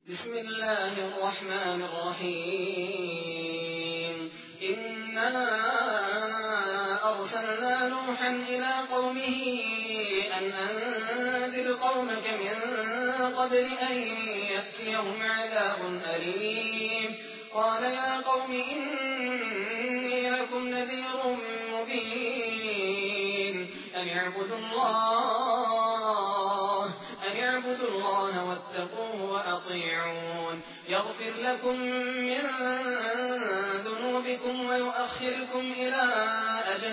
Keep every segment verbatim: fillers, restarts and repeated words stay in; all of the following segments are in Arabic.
بسم الله الرحمن الرحيم إنا أرسلنا نوحا إلى قومه أن أنذر قومك من قبل أن يأتيهم عذاب أليم قال يا قوم إني لكم نذير مبين أن اعبدوا الله أن اعبدوا الله واتقوه وأطيعون يغفر لكم من ذنوبكم ويؤخركم إلى أجل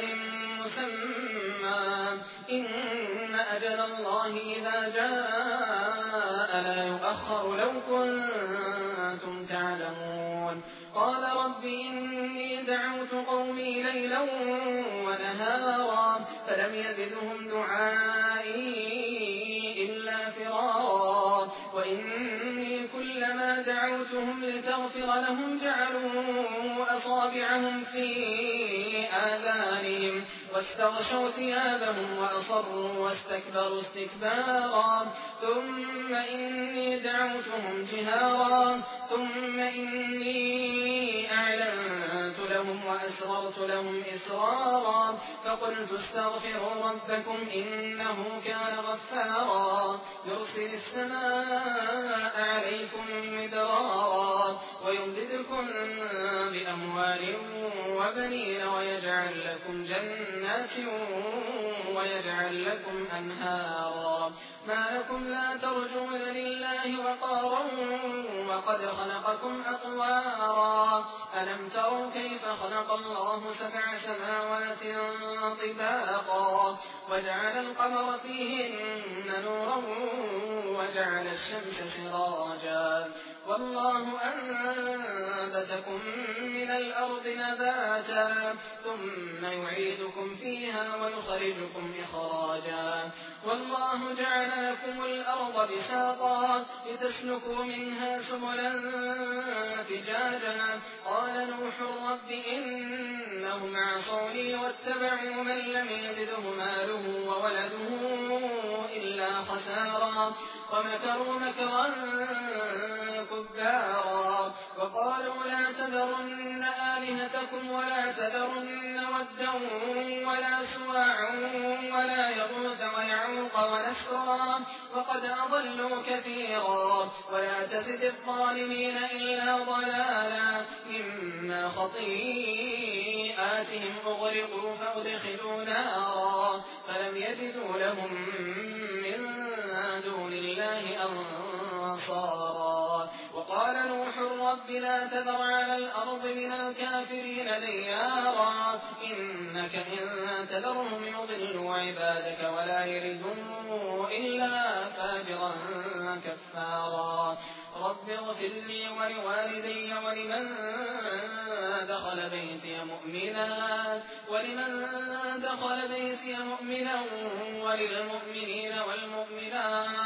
مسمى إن أجل الله إذا جاء لا يؤخر لو كنتم تعلمون قال رب إني دعوت قومي ليلا ونهارا فلم يزدهم دعائي إلا فرارا وإني كلما دعوتهم لتغفر لهم جعلوا أصابعهم في آذانهم واستغشوا ثيابهم وأصروا واستكبروا استكبارا ثم إني دعوتهم جهارا ثم إني أعلنت لهم وأسررت لهم إسرارا فقلت استغفروا ربكم إنه كان غفارا يرسل السماء عليكم مدرارا ويمددكم بأموال وبنين ويجعل لكم جنات ويجعل لكم أنهارا ما لكم لا ترجون لله وقارا وقد خلقكم أطوارا ألم تروا كيف خلق الله سبع سماوات طباقا وجعل القمر فيهن نورا وجعل الشمس سراجا والله أنبتكم من الأرض نباتا ثم يعيدكم فيها ويخرجكم إخراجا والله جعل لكم الأرض بساطا لتسلكوا منها سبلا فجاجا قال نوح رب إنهم عصوني واتبعوا من لم يزده ماله وولده إلا خسارا ومكروا مكرا كبارا وقالوا لا تذرن آلهتكم ولا تذرن ودا ولا سواعا ولا يغوث ويعوق ونسرا وقد أضلوا كثيرا ولا تزد الظالمين إلا ضلالا مما خطيئاتهم أغرقوا فأدخلوا نارا فلم يجدوا لهم من دون الله أنصارا وقال نوح رب لا تذر على الأرض من الكافرين ديارا إنك إن تذرهم يضلوا عبادك ولا يلدوا إلا فاجرا كفارا رب اغفر لي ولوالدي ولمن دخل بيتي مؤمنا ولمن دخل بيتي مؤمنا وللمؤمنين والمؤمنات